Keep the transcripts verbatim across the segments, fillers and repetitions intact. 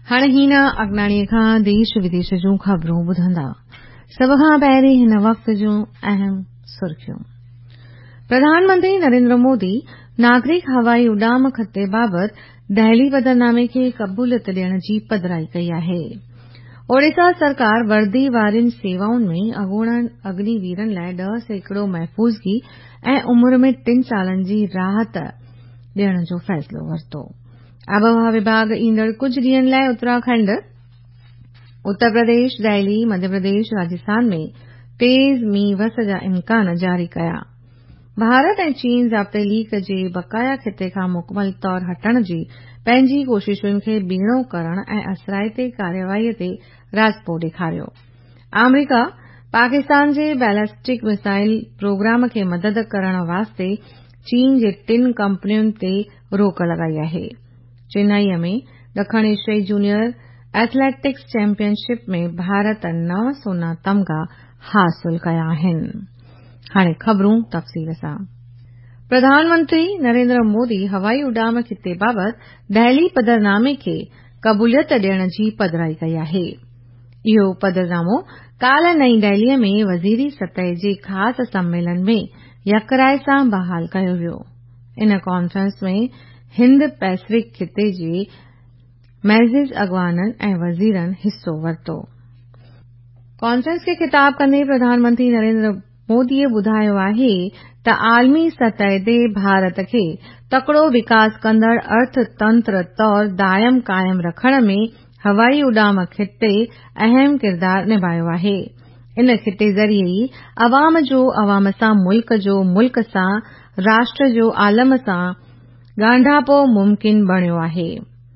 हाणे हीना अॻनाणीअ खां देश विदेश जूं ख़बरूं ॿुधंदा। सभ खां पहिरीं हिन वक़्त जूं अहम सुर्खियूं। प्रधानमंत्री नरेंद्र मोदी नागरिक हवाई उॾाम खते बाबति दहली बदरनामे खे क़बूलियत ॾियण जी पधिराई कई आहे। ओडिशा सरकार वर्दी वारियुनि सेवाउनि में अॻूणनि अग्निवीरनि लाइ ॾह सैकड़ो महफ़ूज़गी ऐं उमिरि में टिन सालनि जी राहत ॾियण जो फ़ैसिलो वरितो। आबहवा विभाग ईंदड़ कुझु ॾींहनि लाइ उत्तराखंड, उत्तर प्रदेश, दिल्ली, मध्य प्रदेश, राजस्थान में तेज़ मींहुं वस जा इम्कान जारी कया। भारत ऐं चीन ज़ाब्ते लीक जे बक़ाया खिते खां मुकमल तौर हटण जी पंहिंजी कोशिशुनि खे बीणो करण ऐं असराइते कार्यवाहीअ ते राज़पो ॾेखारियो। अमरीका पाकिस्तान जे बैलिस्टिक मिसाइल प्रोग्राम खे मदद करण वास्ते चीन जे टिन कंपनियुनि ते रोक लॻाई आहे। चेन्नईअ में ॾखण एशियाई जूनियर एथलेटिक्स चैंपियनशिप में भारत नव सोना तमग़ा हासिल कया आहिनि। हाणे ख़बरूं तफ़सील सां। प्रधानमंत्री नरेंद्र मोदी हवाई उॾाम खिते बाबति दहली पधरनामे खे क़बूलियत ॾियण जी पधिराई कई आहे। इहो पधरनामो काल्ह नईं दिल्लीअ में वज़ीरी सतह जे ख़ासि सम्मेलन में यकराइ सां बहाल कयो वियो। इन कॉन्फ्रेंस में हिंद पैसिफिक खिते जे मैज़िज़ अॻवाननि ऐं वज़ीरनि हिस्सो वरितो। कॉन्फ्रेंस खे ख़िताब कंदे प्रधानमंत्री नरेंद्र मोदीअ ॿुधायो आहे त आलमी सतह ते भारत खे तकड़ो विकास कंदड़ अर्थतंत्र तौर दायम कायम रखण में हवाई उॾाम खिते अहम किरदार निभायो आहे। इन खिते ज़रिए ई अवाम जो अवाम सां, मुल्क जो मुल्क सां, राष्ट्र जो आलम सां ॻांढापो मुमकिन बणियो आहे।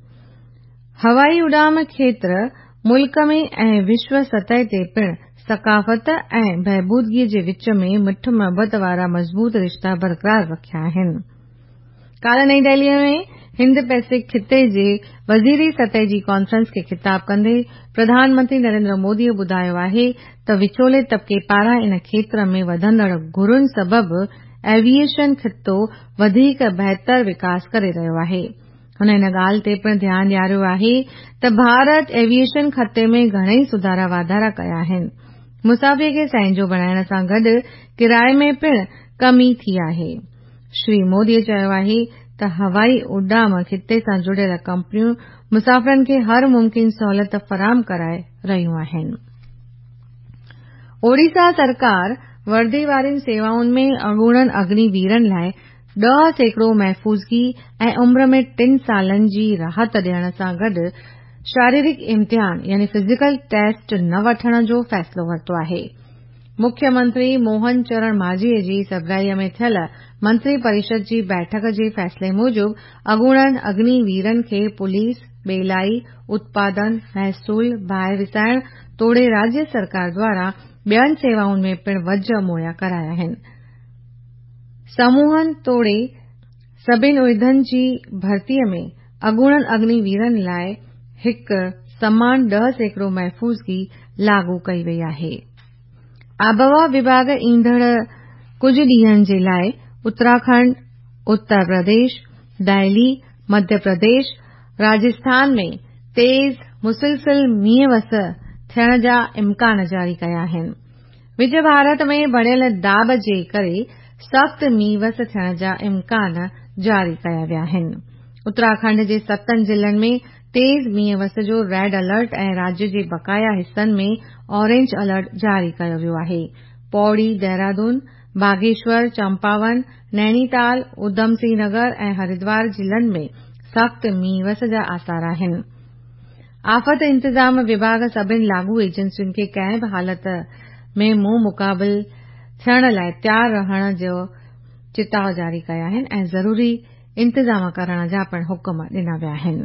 हवाई उॾाम खेत्र मुल्क में ऐं विश्व सतह ते पिण सकाफ़त ऐं बहबूदगीअ जे विच में मिठ मुहबत वारा मज़बूत रिश्ता बरक़रार रखिया आहिनि। काल्ह नईं दिल्लीअ में हिंद पैसिफिक खिते जे वज़ीरी सतह जी कॉन्फ्रेंस खे ख़िताब कंदे प्रधानमंत्री नरेंद्र मोदीअ ॿुधायो आहे त विचोले तबिके पारां इन खेत्र में वधंदड़ घुरुनि सबबि एविएशन खितो वधीक बहितर विकास करे रहियो आहे। हुन इन ॻाल्हि ते पिण ध्यानु ॾियारियो आहे त भारत एविएशन खते में घणेई सुधारा वाधारा कया आहिनि। मुसाफ़िरीअ खे सहिंजो बणाइण सां गॾु किराए में पिण कमी थी आहे। श्री मोदीअ चयो आहे त हवाई उॾाम खिते सां जुड़ियल कंपनियूं मुसाफ़िरनि खे हर मुमकिन सहूलियत फराहम कराए रहियूं आहिनि। ओडिशा सरकार वर्दी वारियुनि सेवाउनि में अॻूणनि अग्निवीरनि लाइ ॾह सैकड़ो महफ़ूज़गी ऐं उमिरि में टिन सालनि जी राहत ॾियण सां गॾु शारीरिक इम्तिहान यानी फिज़िकल टेस्ट न वठण जो फ़ैसिलो वरितो आहे। मुख्यमंत्री मोहन चरण मांझीअ जी सभराईअ में थियल मंत्री परिषद जी बैठक जे फ़ैसिले मूजिबि अॻूणनि अग्निवीरनि खे पुलिस, बेलाई, उत्पादन, महसूल, बाहि विसाइण तोड़े राज्य सरकार द्वारा ॿियनि सेवाउनि में पिण वज मुहैया कराया आहिनि। समूहनि तोड़े सभिनी उहिदनि जी भर्तीअ में अॻूणनि अग्निवीरनि लाइ हिक समान ॾह सैकड़ो महफ़ूज़गी लागू कई वई आहे। आबहवा विभाग ईंदड़ कुझु ॾींहनि जे लाइ उत्तराखंड, उत्तर प्रदेश, दिल्ली, मध्य प्रदेश, राजस्थान में तेज़ मुसलसिल मींहुं वस थियण जा इम्कान जारी कया आहिनि। विच भारत में बढ़ियल दाब जे करे सख़्त मींहुं वस थियण जा इम्कान जारी कया विया आहिनि। उत्तराखंड जे सतनि ज़िलनि में तेज़ मींहुं वस जो रेड अलर्ट ऐं राज्य जे बक़ाया हिस्सनि में ऑरेंज अलर्ट जारी कयो वियो आहे। पौड़ी, देहरादून, बागेश्वर, चंपावन, नैनीताल, उधम सिंह नगर ऐं हरिद्वार ज़िलनि में सख़्त मींहुं वस जा आसार आहिनि। आफ़त इंतज़ाम विभाग सभिनी लागू एजेंसियुनि खे कंहिं बि हालत में मुंहुं मुक़ाबिल थियण लाइ तयार रहण जो चिताव जारी कया आहिनि ऐं ज़रूरी इंतज़ाम करण जा पिण हुकुम ॾिना विया आहिनि।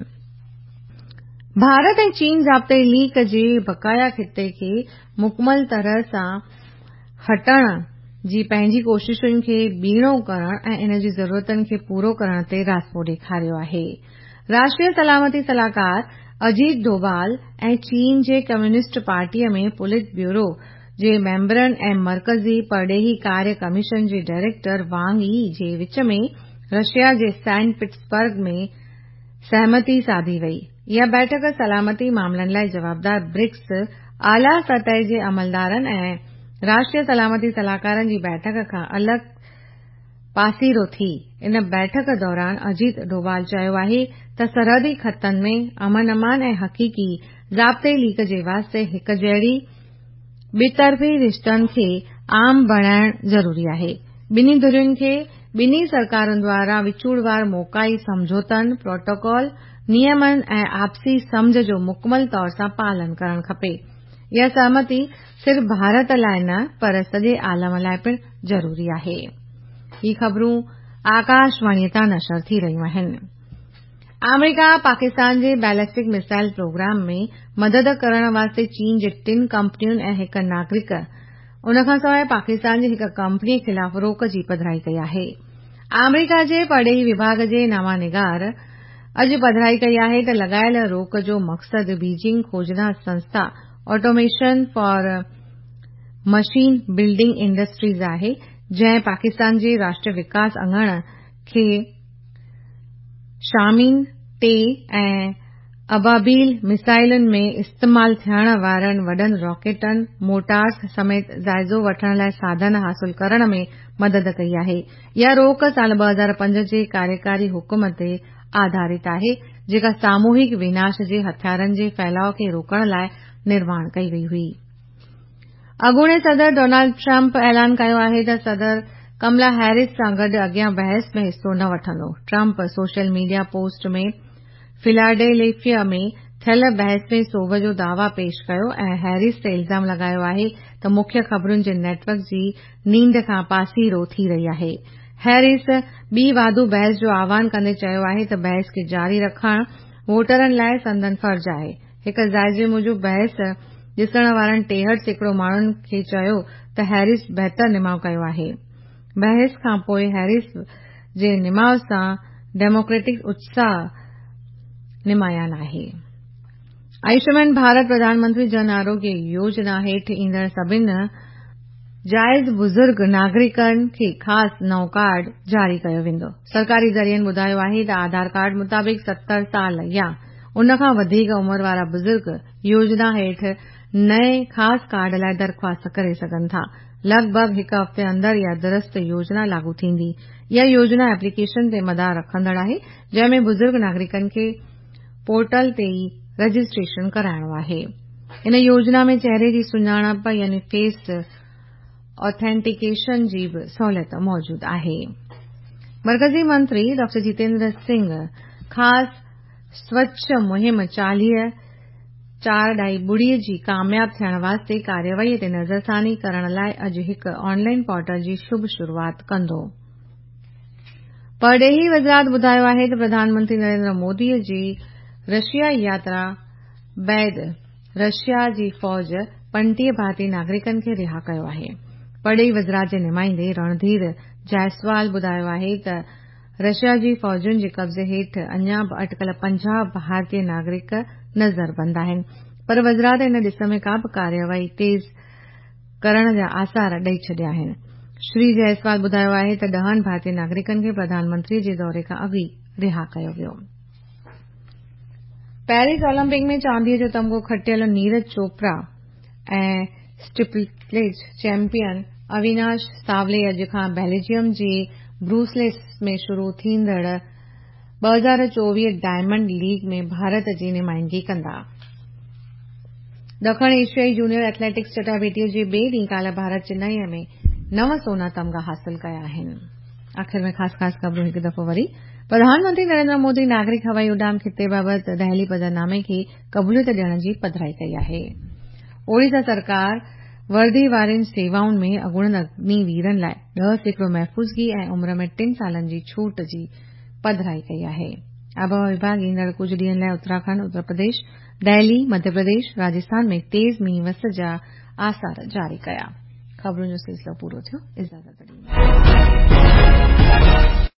भारत ऐं चीन ज़ाब्ते लीक जे बक़ाया खिते खे मुकमल तरह सां हटण जी पंहिंजी कोशिशुनि खे बीणो करण ऐं इन जी ज़रूरतुनि खे पूरो करण ते राज़पो ॾेखारियो आहे। राष्ट्रीय सलामती सलाहकार अजीत डोभाल ऐं चीन जे कम्युनिस्ट पार्टीअ में पोलिट ब्यूरो जे मेंबरनि ऐं मरकज़ी परॾेही कार्य कमीशन जे डायरेक्टर वांग यी जे विच में रशिया जे सेंट पीटर्सबर्ग में सहमति साधी वई। इहा बैठक सलामती मामलनि लाइ जवाबदार ब्रिक्स आला सतह जे अमलदारनि ऐं राष्ट्रीय सलामती सलाहकारनि जी बैठक खां अलॻि पासीरो थी। इन बैठक दौरान अजीत डोभाल चयो आहे त सरहदी खतनि में अमन अमान ऐं हक़ीक़ी ज़ाब्ते लीक जे वास्ते हिक जहिड़ी ॿितरफ़ी रिश्तनि खे आम बणाइण ज़रूरी आहे। ॿिन्ही धुरियुनि खे ॿिन्ही सरकारुनि द्वारा विचूड़वार मोकाई समझौतनि, प्रोटोकॉल, नियमनि ऐं आपसी सम्झ जो मुकमल तौर सां पालन करणु खपे। इहा सहमति सिर्फ़ भारत लाइ न पर सॼे आलम लाइ पिणु ज़रूरी आहे। ही ख़बरूं आकाशवाणी तां नशर थी रहियूं आहिनि। अमेरिका पाकिस्तान जे बैलिस्टिक मिसाइल प्रोग्राम में मदद करण वास्ते चीन जे टिन कंपनियुनि ऐं हिक नागरिक उन खां सवाइ पाकिस्तान जी हिक कंपनी ख़िलाफ़ रोक जी पधिराई कई आहे। अमेरिका जे परॾेही विभाग जे नवां निगार अॼु पधिराई कई आहे त लॻायल रोक जो मक़सद बीजिंग खोजना संस्था automation for machine building industries आहे, जंहिं पाकिस्तान जे राष्ट्रीय विकास अङण खे शामीन टे ऐं अबाबील मिसाइलुनि में इस्तेमाल थियण वारनि वॾनि रॉकेटनि, मोटार्स समेत जाइज़ो वठण लाइ साधन हासिल करण में मदद कई आहे। इहा रोक साल ॿ हज़ार पंज जे कार्यकारी हुकुम ते आधारित आहे, जेका सामूहिक विनाश जे हथियारनि जे फैलाव खे रोकण लाइ निर्माण कई वई हुई। अॻूणे सदर डोनाल्ड ट्रंप ऐलान कयो आहे त सदर कमला हैरिस सां गॾु अॻियां बहस में हिस्सो न वठंदो। ट्रंप सोशल मीडिया पोस्ट में फिलाडेल्फिया में थियल बहस में सोभ जो दावा पेश कयो ऐं हैरिस ते इल्ज़ाम लॻायो आहे त मुख्य ख़बरुनि जे नेटवर्क जी नींड खां पासीरो थी रही आहे। हैरिस ॿी वाधू बहस जो आह्वान कंदे चयो आहे त बहस खे जारी रखणु वोटरनि लाइ संदन फर्ज़ आहे। हिक जाइज़े मूजिबि बहस ॾिसण वारनि टेहठि सैकड़ो माण्हुनि खे चयो त हैरिस बहितर निमाउ कयो आहे। बहस खां पोइ हैरिस जे निमाउ सां डेमोक्रेटिक उत्साह निमायान आहे। आयुष्मान भारत प्रधानमंत्री जन आरोग्य योजना हेठि ईंदड़ सभिनी जाइज़ बुज़ुर्ग नागरिकनि खे ख़ासि नओं कार्ड जारी कयो वेंदो। सरकारी ज़रियनि ॿुधायो आहे त आधार कार्ड मुताबिक़ सत्तर साल या उन खां वधीक उमिरि वारा बुज़ुर्ग योजना हेठि नए ख़ासि कार्ड लाइ दरख़्वास्त करे सघनि था। लॻभॻि हिक हफ़्ते अंदरि इहा दुरुस्त योजना लागू थींदी। इहा योजना एप्लीकेशन ते मदार रखंदड़ आहे, जंहिं में बुज़ुर्ग नागरिकनि खे पोर्टल ते ई रजिस्ट्रेशन कराइणो आहे। इन योजना में चेहरे जी सुञाणप यानी फेस ऑथेंटिकेशन जी बि सहूलियत मौजूद आहे। मरकज़ी मंत्री डॉक्टर जितेंद्र सिंह ख़ासि स्वच्छ मुहिम चालीह चार ढाई ॿुड़ी जी कामयाब थियण वास्ते कार्यवाहीअ ते नज़रसानी करण लाइ अॼु हिक ऑनलाइन पोर्टल जी शुभ शुरूआत कंदो। परॾेही वज़ारत ॿुधायो आहे त प्रधानमंत्री नरेंद्र मोदीअ जी रशिया यात्रा बैदि रशिया जी फ़ौज पंटीह भारतीय नागरिकनि खे रिहा कयो आहे। परॾेही वज़ारत जे नुमाइंदे रणधीर जायसवाल ॿुधायो आहे त रशिया जी फ़ौजुनि जे कब्ज़े हेठि अञा बि अटकल पंजाह भारतीय नागरिक नज़रबंद आहिनि, पर वज़ारत इन ॾिस में का बि कार्यवाही तेज़ करण जा आसार ॾेई छॾिया आहिनि। श्री जायसवाल ॿुधायो आहे त ॾहनि भारतीय नागरिकनि खे प्रधानमंत्री जे दौरे खां अॻु ई रिहा कयो वियो। पेरिस ओलंपिक में चांदीअ जो तमिग़ो खटियल नीरज चोपड़ा ऐं स्टीपलेज चैंपियन अविनाश सावले अॼु खां बेल्जियम जे ब्रुसेल्स में शुरू थींदड़ ॿ हज़ार चोवीह डायमंड लीग में भारत जी नुमाइंदगी कंदा। ॾखण एशियाई जूनियर एथलेटिक्स चटाभेटीअ जे ॿिए ॾींहुं काल्ह भारत चेन्नईअ में नव सोना तमिग़ा हासिल कया आहिनि। आख़िर में ख़ासि ख़ासि ख़बरूं हिकु दफ़ो वरी। प्रधानमंत्री नरेंद्र मोदी नागरिक हवाई उडान खिते बाबति दहली पधरनामे खे क़बूलियत ॾियण जी पधिराई कई आहे। ओडिशा सरकार वर्दी वारनि सेवाउनि में अॻूणनि अग्निवीरनि लाइ ॾह सैकड़ो महफ़ूज़गी ऐं उमिरि में टिन सालनि जी छूट जी पधिराई कई आहे। आबहवा विभाग ईंदड़ कुझु ॾींहनि लाइ उत्तराखंड, उत्तर प्रदेश, दिल्ली, मध्य प्रदेश, राजस्थान में तेज़ मींहुं वस जा आसार जारी कया। ख़बरुनि जो सिलसिलो पूरो थियो। इजाज़त ॾींदो।